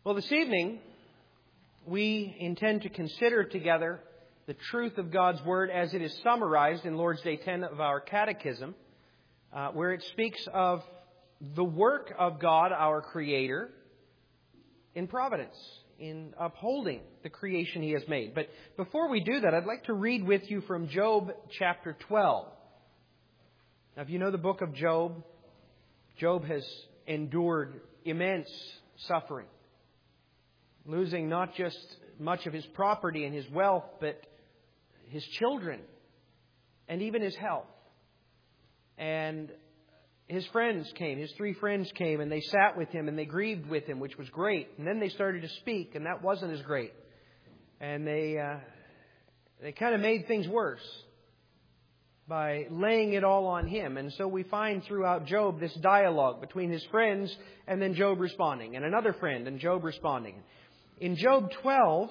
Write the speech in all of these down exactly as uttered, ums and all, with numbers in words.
Well, this evening, we intend to consider together the truth of God's Word as it is summarized in Lord's Day ten of our Catechism, uh, where it speaks of the work of God, our Creator, in providence, in upholding the creation He has made. But before we do that, I'd like to read with you from Job chapter twelve. Now, if you know the book of Job, Job has endured immense suffering, losing not just much of his property and his wealth, but his children and even his health. And his friends came, his three friends came, and they sat with him and they grieved with him, which was great. And then they started to speak, and that wasn't as great. And they uh, they kind of made things worse by laying it all on him. And so we find throughout Job this dialogue between his friends and then Job responding, and another friend and Job responding. In Job twelve,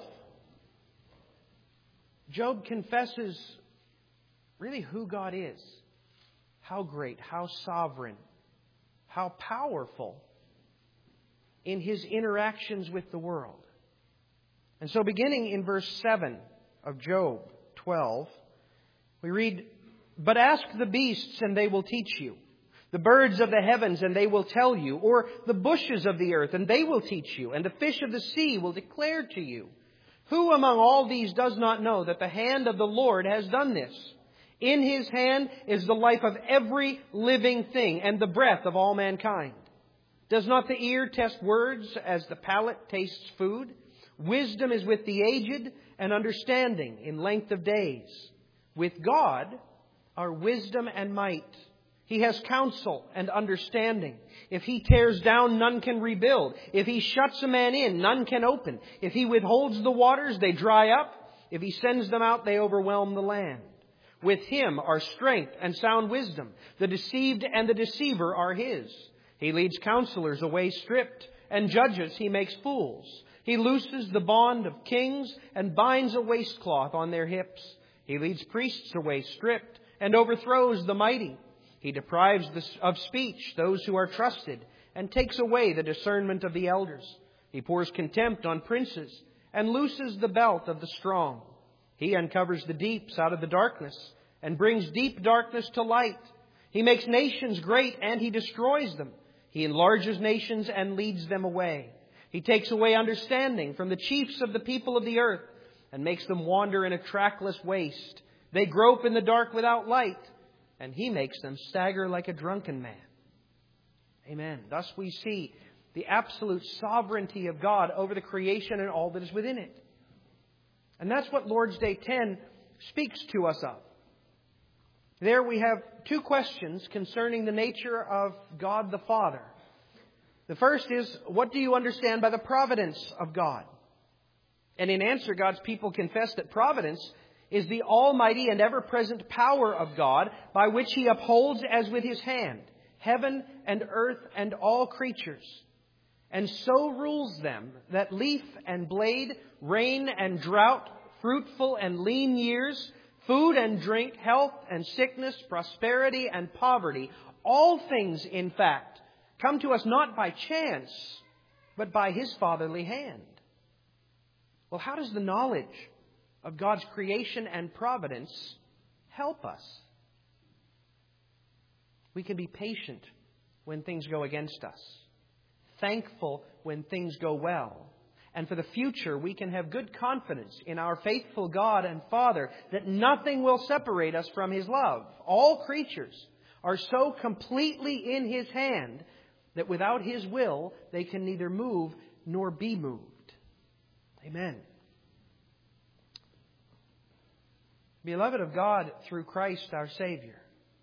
Job confesses really who God is, how great, how sovereign, how powerful in His interactions with the world. And so beginning in verse seven of Job twelve, we read, "But ask the beasts, and they will teach you. The birds of the heavens, and they will tell you. Or the bushes of the earth, and they will teach you. And the fish of the sea will declare to you. Who among all these does not know that the hand of the Lord has done this? In His hand is the life of every living thing, and the breath of all mankind. Does not the ear test words as the palate tastes food? Wisdom is with the aged, and understanding in length of days. With God are wisdom and might. He has counsel and understanding. If He tears down, none can rebuild. If He shuts a man in, none can open. If He withholds the waters, they dry up. If He sends them out, they overwhelm the land. With Him are strength and sound wisdom. The deceived and the deceiver are His. He leads counselors away stripped, and judges He makes fools. He looses the bond of kings and binds a waistcloth on their hips. He leads priests away stripped and overthrows the mighty. He deprives of speech those who are trusted and takes away the discernment of the elders. He pours contempt on princes and looses the belt of the strong. He uncovers the deeps out of the darkness and brings deep darkness to light. He makes nations great and He destroys them. He enlarges nations and leads them away. He takes away understanding from the chiefs of the people of the earth and makes them wander in a trackless waste. They grope in the dark without light, and He makes them stagger like a drunken man." Amen. Thus we see the absolute sovereignty of God over the creation and all that is within it. And that's what Lord's Day ten speaks to us of. There we have two questions concerning the nature of God the Father. The first is, what do you understand by the providence of God? And in answer, God's people confess that providence is the almighty and ever-present power of God by which He upholds as with His hand heaven and earth and all creatures, and so rules them that leaf and blade, rain and drought, fruitful and lean years, food and drink, health and sickness, prosperity and poverty, all things, in fact, come to us not by chance, but by His fatherly hand. Well, how does the knowledge of God's creation and providence help us? We can be patient when things go against us, thankful when things go well. And for the future, we can have good confidence in our faithful God and Father that nothing will separate us from His love. All creatures are so completely in His hand that without His will, they can neither move nor be moved. Amen. Beloved of God through Christ our Savior.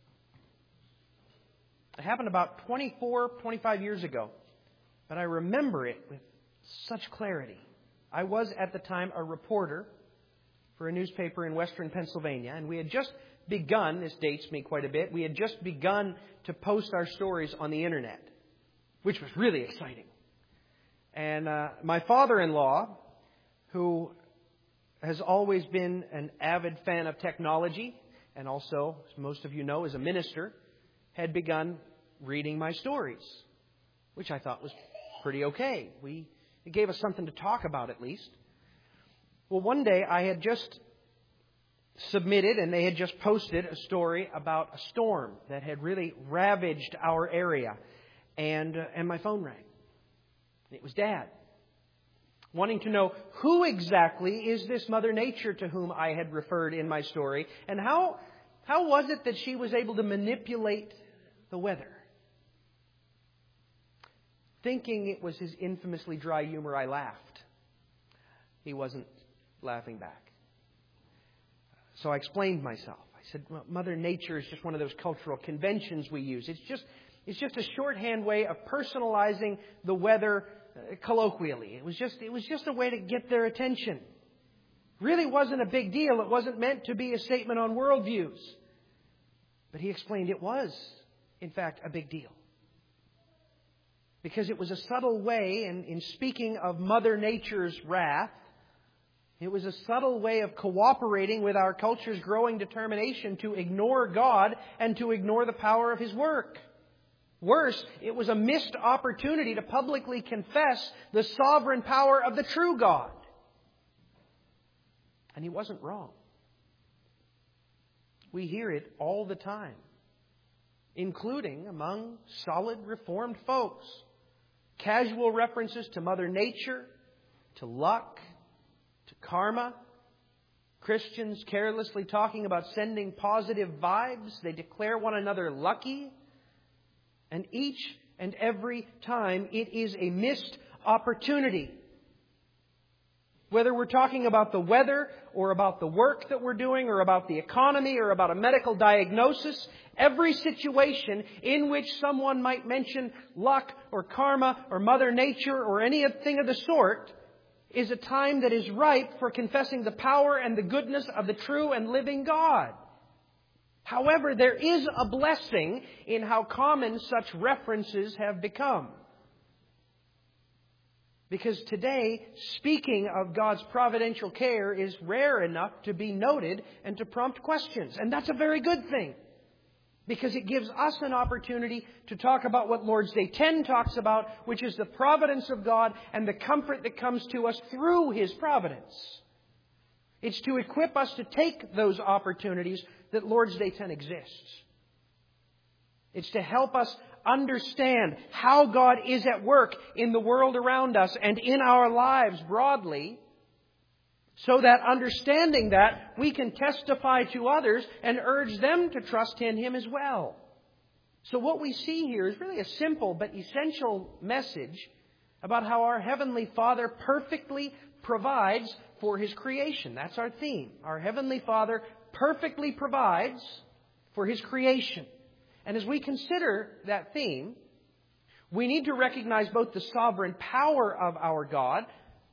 It happened about twenty-four, twenty-five years ago, but I remember it with such clarity. I was at the time a reporter for a newspaper in western Pennsylvania, and we had just begun, this dates me quite a bit, we had just begun to post our stories on the internet, which was really exciting. And uh, my father-in-law, who has always been an avid fan of technology, and also, as most of you know, is a minister, had begun reading my stories, which I thought was pretty okay. We It gave us something to talk about at least. Well, one day I had just submitted and they had just posted a story about a storm that had really ravaged our area. And, uh, and my phone rang. It was Dad, wanting to know who exactly is this Mother Nature to whom I had referred in my story, and how how was it that she was able to manipulate the weather? Thinking it was his infamously dry humor, I laughed. He wasn't laughing back. So I explained myself. I said, well, Mother Nature is just one of those cultural conventions we use. It's just it's just a shorthand way of personalizing the weather uh, colloquially. It was just it was just a way to get their attention. Really wasn't a big deal. It wasn't meant to be a statement on worldviews. But he explained it was, in fact, a big deal. Because it was a subtle way, in, in speaking of Mother Nature's wrath, it was a subtle way of cooperating with our culture's growing determination to ignore God and to ignore the power of His work. Worse, it was a missed opportunity to publicly confess the sovereign power of the true God. And he wasn't wrong. We hear it all the time, including among solid Reformed folks. Casual references to Mother Nature, to luck, to karma. Christians carelessly talking about sending positive vibes. They declare one another lucky. And each and every time it is a missed opportunity. Whether we're talking about the weather or about the work that we're doing or about the economy or about a medical diagnosis, every situation in which someone might mention luck or karma or Mother Nature or anything of the sort is a time that is ripe for confessing the power and the goodness of the true and living God. However, there is a blessing in how common such references have become. Because today, speaking of God's providential care is rare enough to be noted and to prompt questions. And that's a very good thing. Because it gives us an opportunity to talk about what Lord's Day ten talks about, which is the providence of God and the comfort that comes to us through His providence. It's to equip us to take those opportunities that Lord's Day ten exists. It's to help us understand how God is at work in the world around us and in our lives broadly, so that understanding that, we can testify to others and urge them to trust in Him as well. So what we see here is really a simple but essential message about how our Heavenly Father perfectly provides for His creation. That's our theme. Our Heavenly Father perfectly provides for His creation. And as we consider that theme, we need to recognize both the sovereign power of our God,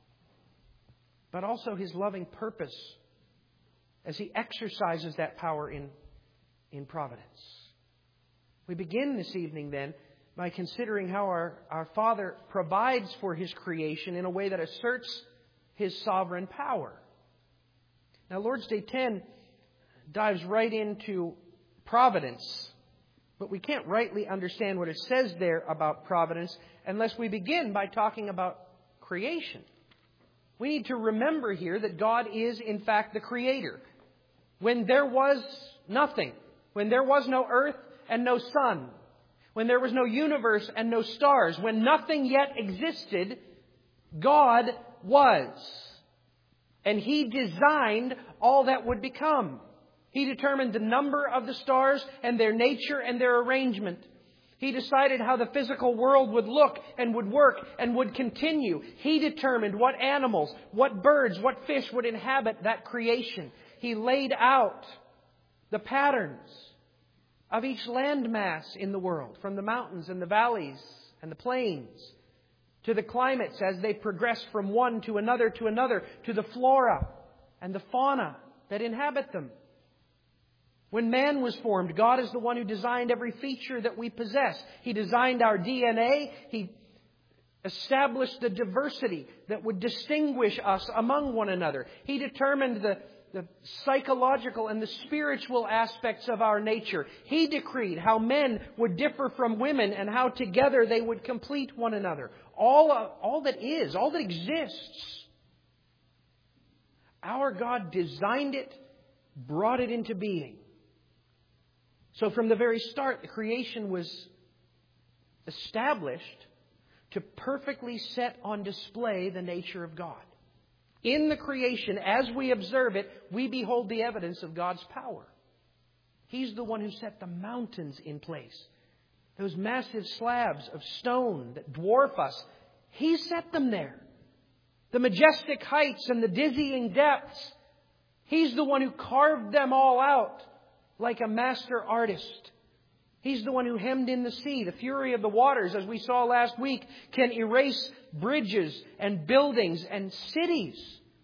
but also His loving purpose as He exercises that power in, in providence. We begin this evening then by considering how our, our Father provides for His creation in a way that asserts His sovereign power. Now, Lord's Day ten dives right into providence. But we can't rightly understand what it says there about providence unless we begin by talking about creation. We need to remember here that God is, in fact, the Creator. When there was nothing, when there was no earth and no sun, when there was no universe and no stars, when nothing yet existed, God was. And He designed all that would become. He determined the number of the stars and their nature and their arrangement. He decided how the physical world would look and would work and would continue. He determined what animals, what birds, what fish would inhabit that creation. He laid out the patterns of each landmass in the world, from the mountains and the valleys and the plains to the climates as they progress from one to another to another, to the flora and the fauna that inhabit them. When man was formed, God is the one who designed every feature that we possess. He designed our D N A. He established the diversity that would distinguish us among one another. He determined the, the psychological and the spiritual aspects of our nature. He decreed how men would differ from women and how together they would complete one another. All, all that is, all that exists. Our God designed it, brought it into being. So from the very start, the creation was established to perfectly set on display the nature of God. In the creation, as we observe it, we behold the evidence of God's power. He's the one who set the mountains in place. Those massive slabs of stone that dwarf us, He set them there. The majestic heights and the dizzying depths, He's the one who carved them all out like a master artist. He's the one who hemmed in the sea. The fury of the waters, as we saw last week, can erase bridges and buildings and cities.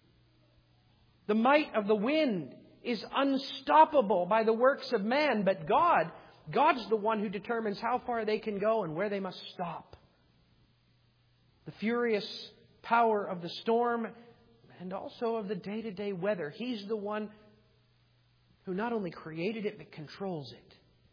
The might of the wind is unstoppable by the works of man. But God, God's the one who determines how far they can go and where they must stop. The furious power of the storm and also of the day-to-day weather. He's the one who not only created it, but controls it.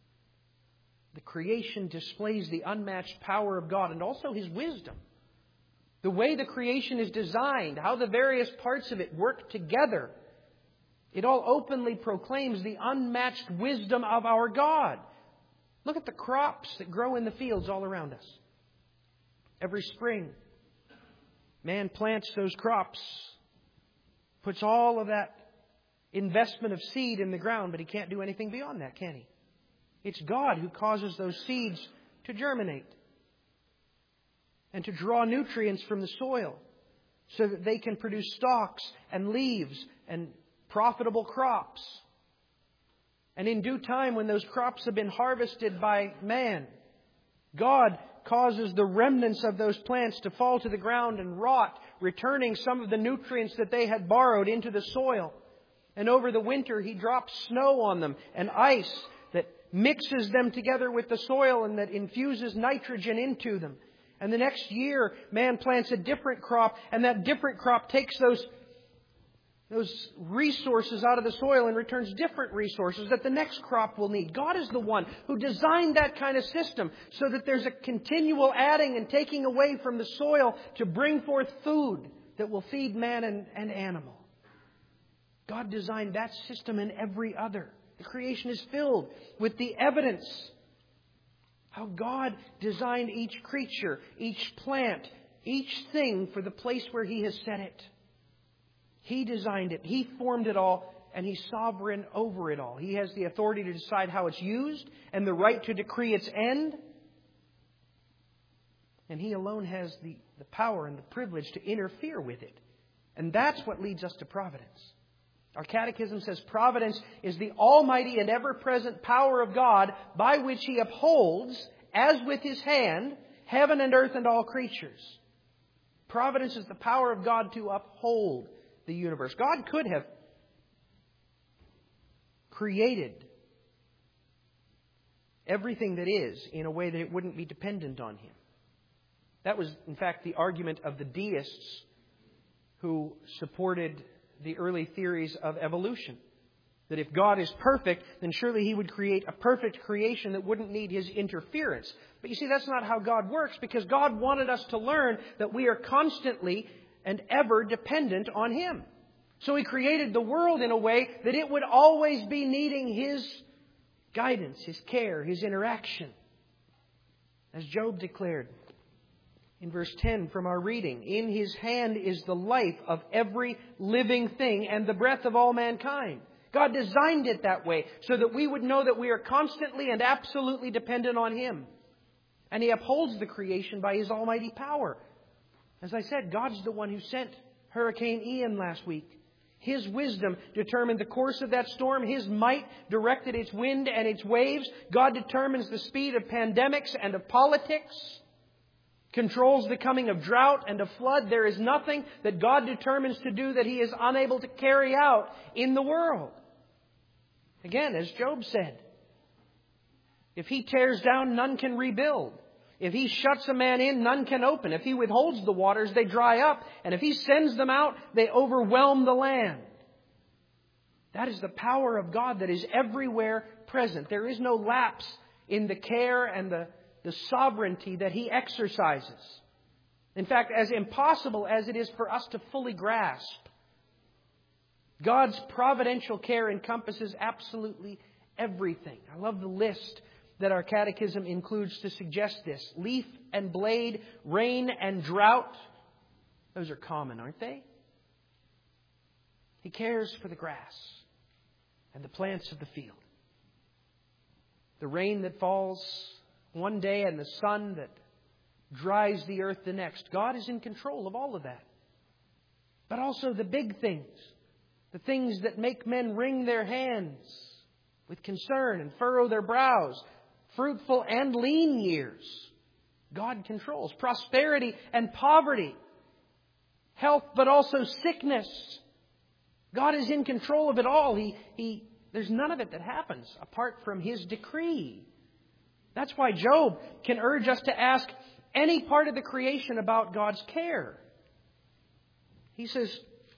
The creation displays the unmatched power of God and also His wisdom. The way the creation is designed, how the various parts of it work together. It all openly proclaims the unmatched wisdom of our God. Look at the crops that grow in the fields all around us. Every spring, man plants those crops, puts all of that investment of seed in the ground, but he can't do anything beyond that, can he? It's God who causes those seeds to germinate and to draw nutrients from the soil so that they can produce stalks and leaves and profitable crops. And in due time, when those crops have been harvested by man, God causes the remnants of those plants to fall to the ground and rot, returning some of the nutrients that they had borrowed into the soil. And over the winter, He drops snow on them and ice that mixes them together with the soil and that infuses nitrogen into them. And the next year, man plants a different crop, and that different crop takes those, those resources out of the soil and returns different resources that the next crop will need. God is the one who designed that kind of system so that there's a continual adding and taking away from the soil to bring forth food that will feed man and, and animal. God designed that system and every other. The creation is filled with the evidence how God designed each creature, each plant, each thing for the place where He has set it. He designed it. He formed it all, and He's sovereign over it all. He has the authority to decide how it's used and the right to decree its end. And He alone has the, the power and the privilege to interfere with it. And that's what leads us to providence. Our catechism says providence is the almighty and ever-present power of God by which He upholds, as with His hand, heaven and earth and all creatures. Providence is the power of God to uphold the universe. God could have created everything that is in a way that it wouldn't be dependent on Him. That was, in fact, the argument of the deists who supported the early theories of evolution. That if God is perfect, then surely He would create a perfect creation that wouldn't need His interference. But you see, that's not how God works, because God wanted us to learn that we are constantly and ever dependent on Him. So He created the world in a way that it would always be needing His guidance, His care, His interaction. As Job declared in verse ten from our reading, in His hand is the life of every living thing and the breath of all mankind. God designed it that way so that we would know that we are constantly and absolutely dependent on Him. And He upholds the creation by His almighty power. As I said, God's the one who sent Hurricane Ian last week. His wisdom determined the course of that storm. His might directed its wind and its waves. God determines the speed of pandemics and of politics. Controls the coming of drought and of flood. There is nothing that God determines to do that He is unable to carry out in the world. Again, as Job said, if He tears down, none can rebuild. If He shuts a man in, none can open. If He withholds the waters, they dry up. And if He sends them out, they overwhelm the land. That is the power of God that is everywhere present. There is no lapse in the care and the, the sovereignty that He exercises. In fact, as impossible as it is for us to fully grasp, God's providential care encompasses absolutely everything. I love the list that our catechism includes to suggest this. Leaf and blade, rain and drought. Those are common, aren't they? He cares for the grass and the plants of the field. The rain that falls one day and the sun that dries the earth the next. God is in control of all of that. But also the big things. The things that make men wring their hands with concern and furrow their brows. Fruitful and lean years. God controls. Prosperity and poverty. Health but also sickness. God is in control of it all. He, he, there's none of it that happens apart from His decree. That's why Job can urge us to ask any part of the creation about God's care. He says,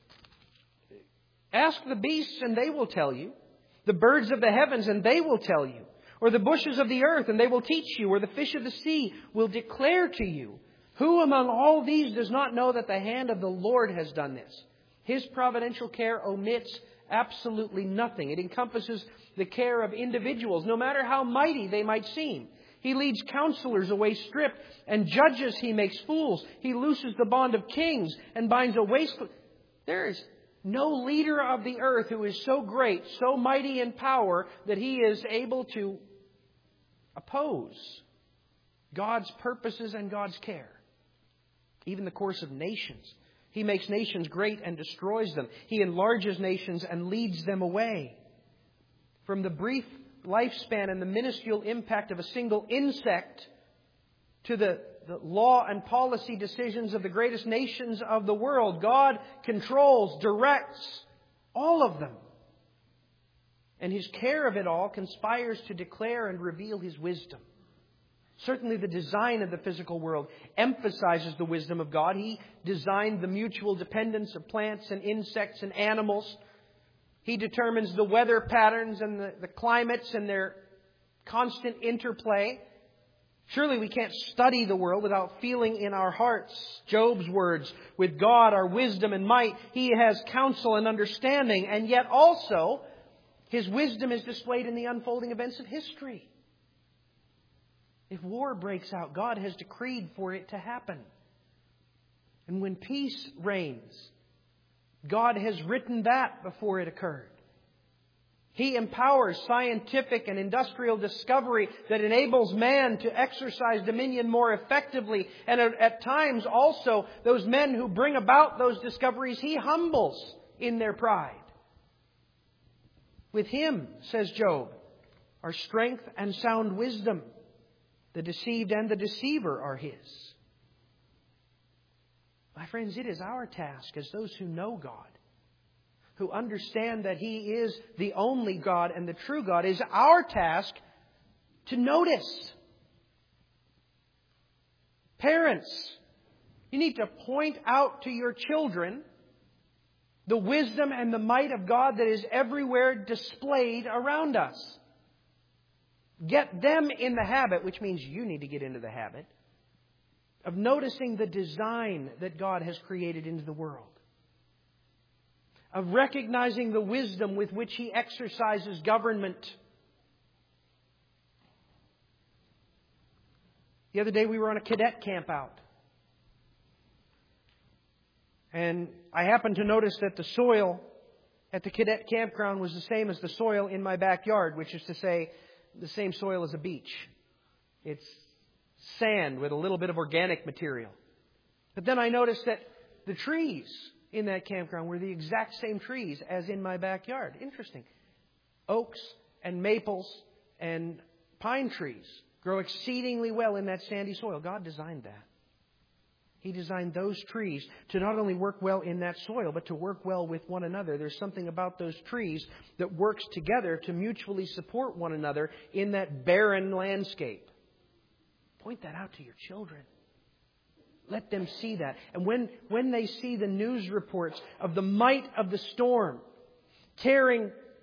ask the beasts and they will tell you. The birds of the heavens and they will tell you. Or the bushes of the earth and they will teach you. Or the fish of the sea will declare to you. Who among all these does not know that the hand of the Lord has done this? His providential care omits absolutely nothing. It encompasses the care of individuals, no matter how mighty they might seem. He leads counselors away stripped, and judges He makes fools. He looses the bond of kings and binds a wasteful... There is no leader of the earth who is so great, so mighty in power, that he is able to oppose God's purposes and God's care. Even the course of nations. He makes nations great and destroys them. He enlarges nations and leads them away. From the brief lifespan and the minuscule impact of a single insect to the, the law and policy decisions of the greatest nations of the world, God controls, directs all of them. And His care of it all conspires to declare and reveal His wisdom. Certainly the design of the physical world emphasizes the wisdom of God. He designed the mutual dependence of plants and insects and animals. He determines the weather patterns and the, the climates and their constant interplay. Surely we can't study the world without feeling in our hearts Job's words. With God, our wisdom and might, He has counsel and understanding. And yet also, His wisdom is displayed in the unfolding events of history. If war breaks out, God has decreed for it to happen. And when peace reigns, God has written that before it occurred. He empowers scientific and industrial discovery that enables man to exercise dominion more effectively. And at, at times also, those men who bring about those discoveries, He humbles in their pride. With Him, says Job, are strength and sound wisdom. The deceived and the deceiver are His. My friends, it is our task as those who know God, who understand that He is the only God and the true God, it is our task to notice. Parents, you need to point out to your children the wisdom and the might of God that is everywhere displayed around us. Get them in the habit, which means you need to get into the habit, of noticing the design that God has created into the world. Of recognizing the wisdom with which He exercises government. The other day we were on a cadet camp out. And I happened to notice that the soil at the cadet campground was the same as the soil in my backyard, which is to say, the same soil as a beach. It's sand with a little bit of organic material. But then I noticed that the trees in that campground were the exact same trees as in my backyard. Interesting. Oaks and maples and pine trees grow exceedingly well in that sandy soil. God designed that. He designed those trees to not only work well in that soil, but to work well with one another. There's something about those trees that works together to mutually support one another in that barren landscape. Point that out to your children. Let them see that. And when, when they see the news reports of the might of the storm tearing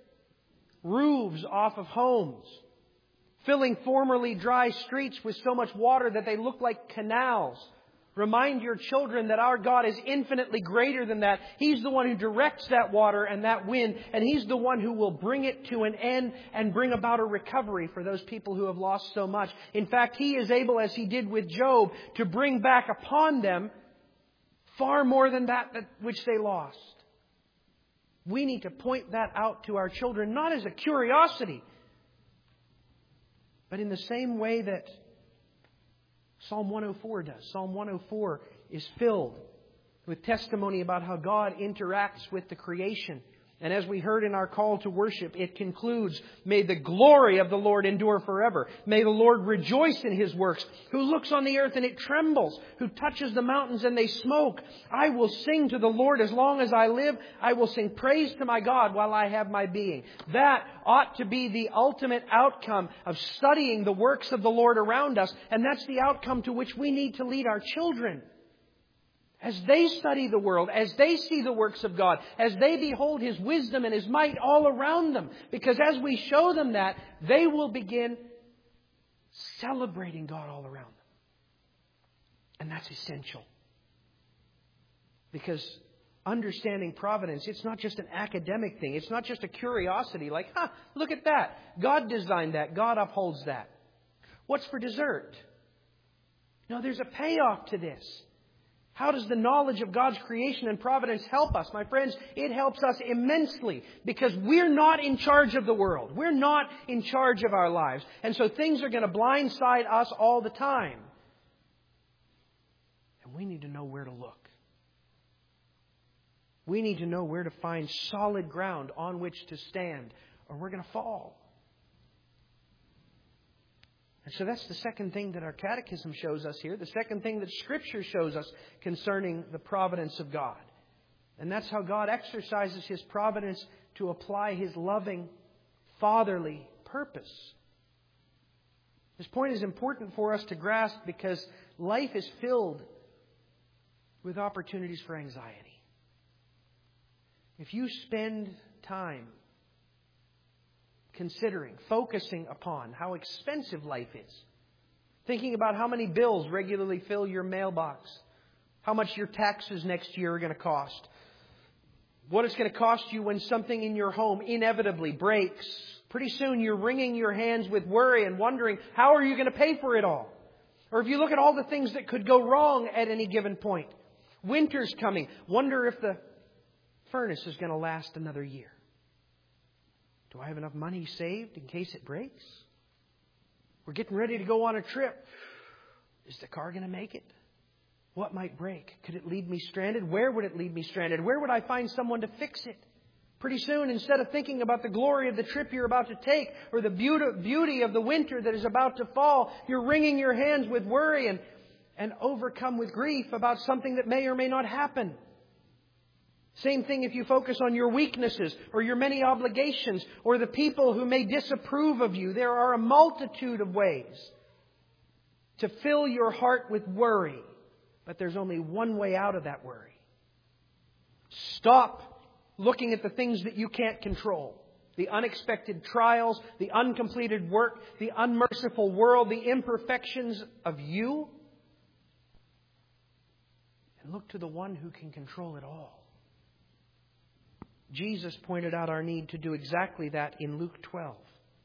roofs off of homes, filling formerly dry streets with so much water that they look like canals. Remind your children that our God is infinitely greater than that. He's the one who directs that water and that wind, and He's the one who will bring it to an end and bring about a recovery for those people who have lost so much. In fact, He is able, as He did with Job, to bring back upon them far more than that which they lost. We need to point that out to our children, not as a curiosity, but in the same way that Psalm one oh four does. Psalm one oh four is filled with testimony about how God interacts with the creation. And as we heard in our call to worship, it concludes, "May the glory of the Lord endure forever. May the Lord rejoice in His works, who looks on the earth and it trembles, who touches the mountains and they smoke. I will sing to the Lord as long as I live. I will sing praise to my God while I have my being." That ought to be the ultimate outcome of studying the works of the Lord around us. And that's the outcome to which we need to lead our children. As they study the world, as they see the works of God, as they behold His wisdom and His might all around them. Because as we show them that, they will begin celebrating God all around them. And that's essential. Because understanding providence, it's not just an academic thing. It's not just a curiosity like, huh, look at that. God designed that. God upholds that. What's for dessert? No, there's a payoff to this. How does the knowledge of God's creation and providence help us? My friends, it helps us immensely because we're not in charge of the world. We're not in charge of our lives. And so things are going to blindside us all the time. And we need to know where to look. We need to know where to find solid ground on which to stand, or we're going to fall. And so that's the second thing that our catechism shows us here. The second thing that Scripture shows us concerning the providence of God. And that's how God exercises His providence to apply His loving, fatherly purpose. This point is important for us to grasp because life is filled with opportunities for anxiety. If you spend time considering, focusing upon how expensive life is. Thinking about how many bills regularly fill your mailbox. How much your taxes next year are going to cost. What it's going to cost you when something in your home inevitably breaks. Pretty soon you're wringing your hands with worry and wondering, how are you going to pay for it all? Or if you look at all the things that could go wrong at any given point. Winter's coming. Wonder if the furnace is going to last another year. Do I have enough money saved in case it breaks? We're getting ready to go on a trip. Is the car going to make it? What might break? Could it leave me stranded? Where would it leave me stranded? Where would I find someone to fix it? Pretty soon, instead of thinking about the glory of the trip you're about to take or the beauty of the winter that is about to fall, you're wringing your hands with worry and, and overcome with grief about something that may or may not happen. Same thing if you focus on your weaknesses or your many obligations or the people who may disapprove of you. There are a multitude of ways to fill your heart with worry. But there's only one way out of that worry. Stop looking at the things that you can't control. The unexpected trials, the uncompleted work, the unmerciful world, the imperfections of you. And look to the one who can control it all. Jesus pointed out our need to do exactly that in Luke twelve.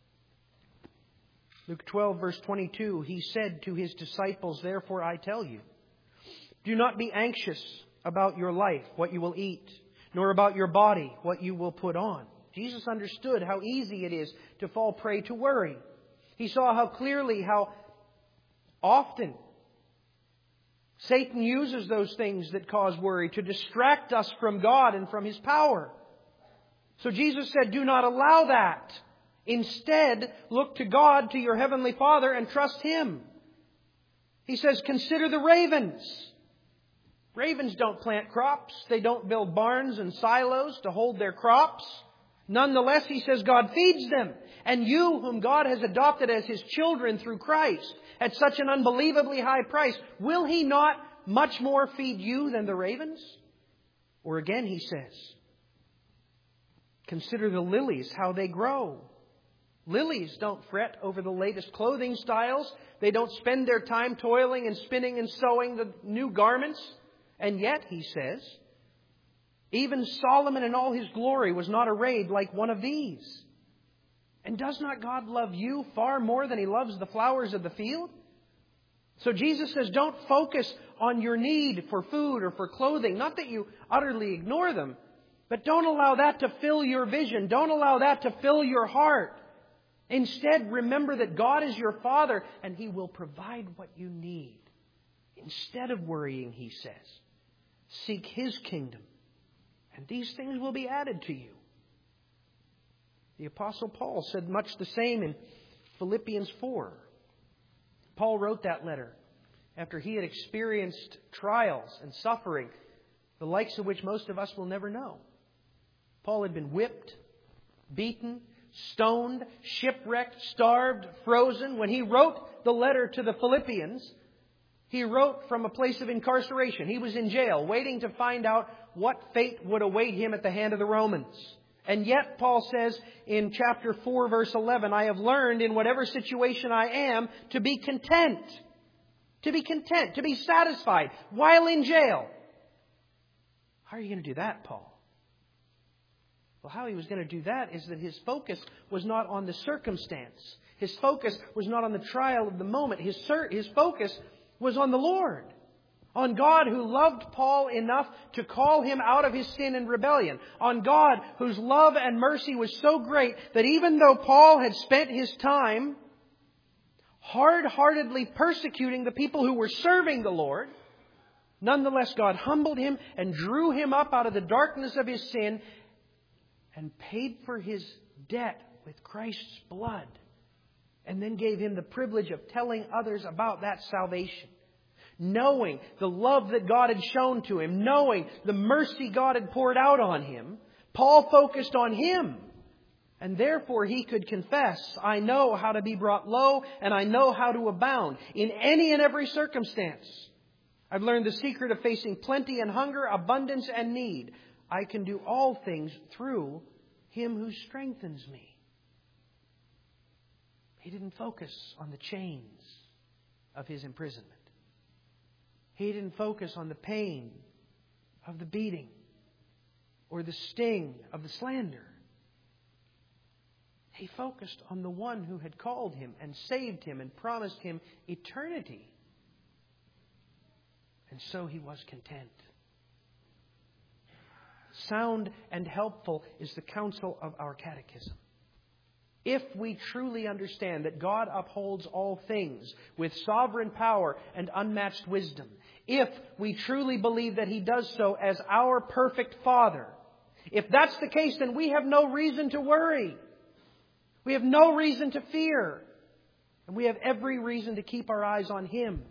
Luke twelve, verse twenty-two, He said to His disciples, "Therefore I tell you, do not be anxious about your life, what you will eat, nor about your body, what you will put on." Jesus understood how easy it is to fall prey to worry. He saw how clearly, how often Satan uses those things that cause worry to distract us from God and from His power. So Jesus said, do not allow that. Instead, look to God, to your Heavenly Father, and trust Him. He says, consider the ravens. Ravens don't plant crops. They don't build barns and silos to hold their crops. Nonetheless, He says, God feeds them. And you, whom God has adopted as His children through Christ, at such an unbelievably high price, will He not much more feed you than the ravens? Or again, He says, Consider the lilies, how they grow. Lilies don't fret over the latest clothing styles. They don't spend their time toiling and spinning and sewing the new garments. And yet, he says, even Solomon in all his glory was not arrayed like one of these. And does not God love you far more than He loves the flowers of the field? So Jesus says, don't focus on your need for food or for clothing. Not that you utterly ignore them, but don't allow that to fill your vision. Don't allow that to fill your heart. Instead, remember that God is your Father and He will provide what you need. Instead of worrying, He says, seek His kingdom, and these things will be added to you. The Apostle Paul said much the same in Philippians four. Paul wrote that letter after he had experienced trials and suffering, the likes of which most of us will never know. Paul had been whipped, beaten, stoned, shipwrecked, starved, frozen. When he wrote the letter to the Philippians, he wrote from a place of incarceration. He was in jail, waiting to find out what fate would await him at the hand of the Romans. And yet, Paul says in chapter four, verse eleven, I have learned in whatever situation I am to be content. To be content, to be satisfied while in jail. How are you going to do that, Paul? Well, how he was going to do that is that his focus was not on the circumstance. His focus was not on the trial of the moment. His, his focus was on the Lord. On God who loved Paul enough to call him out of his sin and rebellion. On God whose love and mercy was so great that even though Paul had spent his time hard-heartedly persecuting the people who were serving the Lord, nonetheless God humbled him and drew him up out of the darkness of his sin and paid for his debt with Christ's blood. And then gave him the privilege of telling others about that salvation. Knowing the love that God had shown to him, knowing the mercy God had poured out on him, Paul focused on Him. And therefore he could confess, I know how to be brought low and I know how to abound in any and every circumstance. I've learned the secret of facing plenty and hunger, abundance and need. I can do all things through Him who strengthens me. He didn't focus on the chains of his imprisonment. He didn't focus on the pain of the beating or the sting of the slander. He focused on the one who had called him and saved him and promised him eternity. And so he was content. Sound and helpful is the counsel of our catechism. If we truly understand that God upholds all things with sovereign power and unmatched wisdom, if we truly believe that He does so as our perfect Father, if that's the case, then we have no reason to worry. We have no reason to fear. And we have every reason to keep our eyes on Him.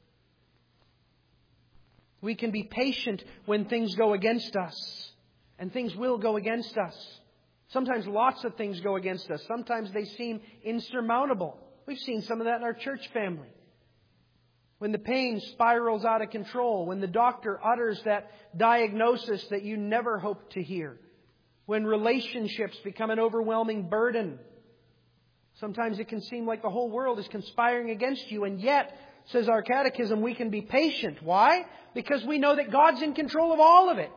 We can be patient when things go against us. And things will go against us. Sometimes lots of things go against us. Sometimes they seem insurmountable. We've seen some of that in our church family. When the pain spirals out of control. When the doctor utters that diagnosis that you never hoped to hear. When relationships become an overwhelming burden. Sometimes it can seem like the whole world is conspiring against you. And yet, says our catechism, we can be patient. Why? Because we know that God's in control of all of it.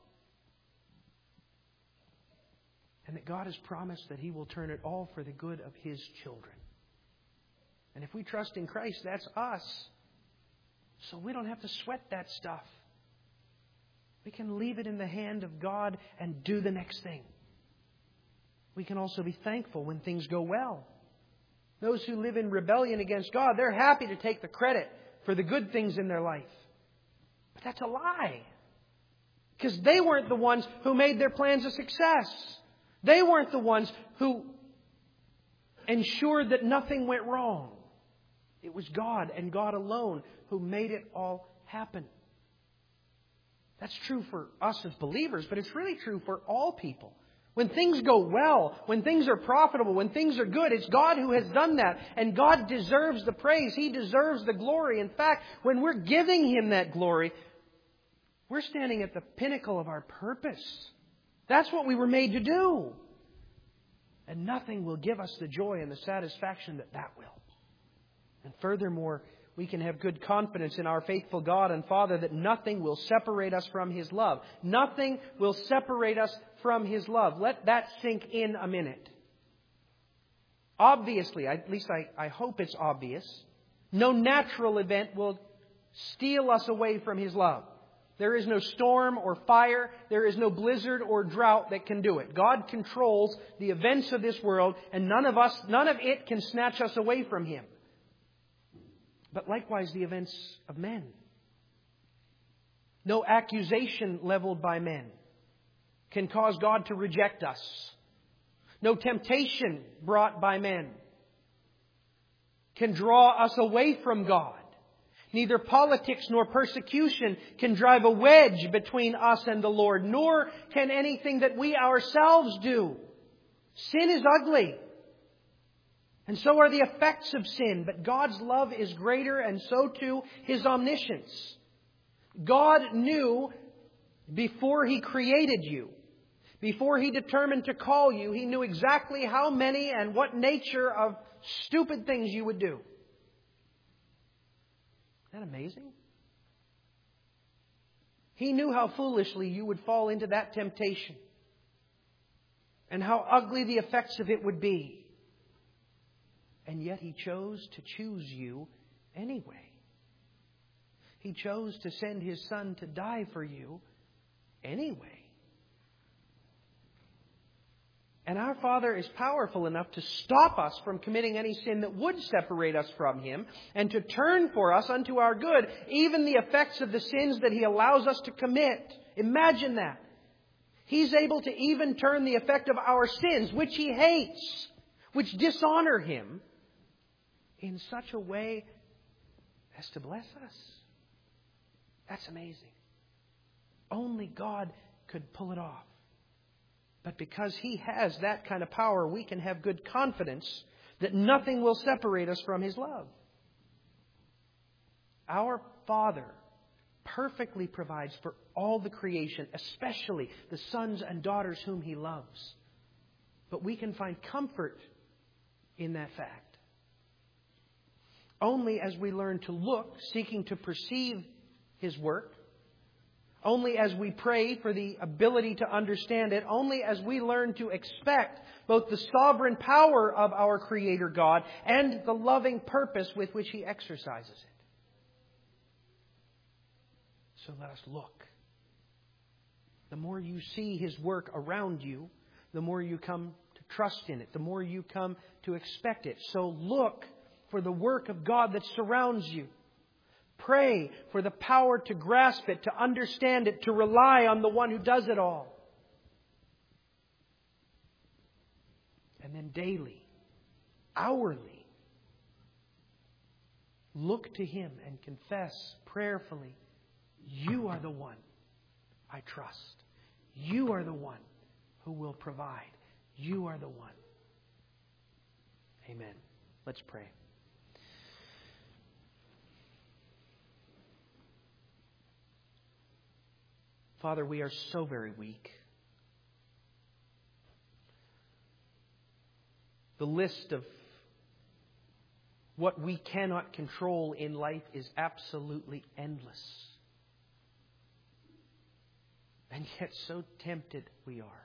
And that God has promised that He will turn it all for the good of His children. And if we trust in Christ, that's us. So we don't have to sweat that stuff. We can leave it in the hand of God and do the next thing. We can also be thankful when things go well. Those who live in rebellion against God, they're happy to take the credit for the good things in their life. But that's a lie. Because they weren't the ones who made their plans a success. They weren't the ones who ensured that nothing went wrong. It was God and God alone who made it all happen. That's true for us as believers, but it's really true for all people. When things go well, when things are profitable, when things are good, it's God who has done that. And God deserves the praise. He deserves the glory. In fact, when we're giving Him that glory, we're standing at the pinnacle of our purpose. That's what we were made to do. And nothing will give us the joy and the satisfaction that that will. And furthermore, we can have good confidence in our faithful God and Father that nothing will separate us from His love. Nothing will separate us from His love. Let that sink in a minute. Obviously, at least I, I hope it's obvious, no natural event will steal us away from His love. There is no storm or fire. There is no blizzard or drought that can do it. God controls the events of this world, and none of us, none of it can snatch us away from Him. But likewise, the events of men. No accusation leveled by men can cause God to reject us. No temptation brought by men can draw us away from God. Neither politics nor persecution can drive a wedge between us and the Lord, nor can anything that we ourselves do. Sin is ugly. And so are the effects of sin. But God's love is greater, and so too His omniscience. God knew before He created you, before He determined to call you, He knew exactly how many and what nature of stupid things you would do. Isn't that amazing? He knew how foolishly you would fall into that temptation and how ugly the effects of it would be. And yet He chose to choose you anyway. He chose to send His Son to die for you anyway. And our Father is powerful enough to stop us from committing any sin that would separate us from Him, and to turn for us unto our good even the effects of the sins that He allows us to commit. Imagine that. He's able to even turn the effect of our sins, which He hates, which dishonor Him, in such a way as to bless us. That's amazing. Only God could pull it off. But because He has that kind of power, we can have good confidence that nothing will separate us from His love. Our Father perfectly provides for all the creation, especially the sons and daughters whom He loves. But we can find comfort in that fact only as we learn to look, seeking to perceive His work. Only as we pray for the ability to understand it. Only as we learn to expect both the sovereign power of our Creator God and the loving purpose with which He exercises it. So let us look. The more you see His work around you, the more you come to trust in it. The more you come to expect it. So look for the work of God that surrounds you. Pray for the power to grasp it, to understand it, to rely on the one who does it all. And then daily, hourly, look to Him and confess prayerfully, You are the one I trust. You are the one who will provide. You are the one. Amen. Let's pray. Father, we are so very weak. The list of what we cannot control in life is absolutely endless. And yet so tempted we are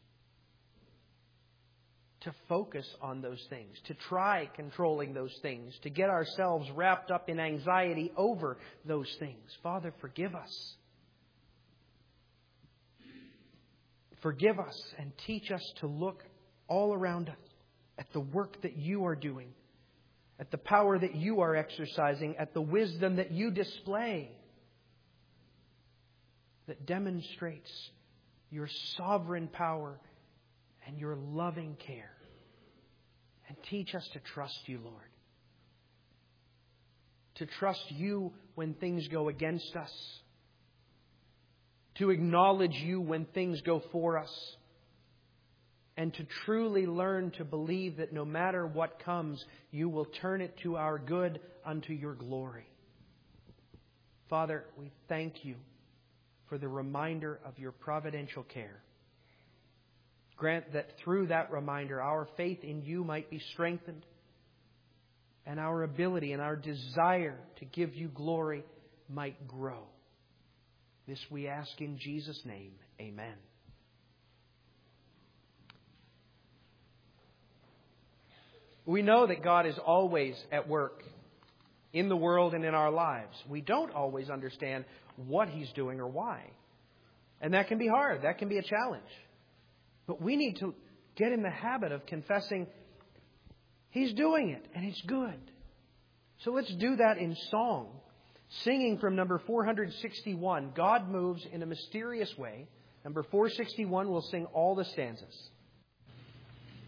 to focus on those things, to try controlling those things, to get ourselves wrapped up in anxiety over those things. Father, forgive us. Forgive us and teach us to look all around us at the work that You are doing, at the power that You are exercising, at the wisdom that You display that demonstrates Your sovereign power and Your loving care. And teach us to trust You, Lord. To trust You when things go against us. To acknowledge You when things go for us. And to truly learn to believe that no matter what comes, You will turn it to our good unto Your glory. Father, we thank You for the reminder of Your providential care. Grant that through that reminder, our faith in You might be strengthened, and our ability and our desire to give You glory might grow. This we ask in Jesus' name. Amen. We know that God is always at work in the world and in our lives. We don't always understand what He's doing or why. And that can be hard. That can be a challenge. But we need to get in the habit of confessing He's doing it and it's good. So let's do that in song. Singing from number four sixty-one, God Moves in a Mysterious Way. Number four sixty-one, we'll sing all the stanzas.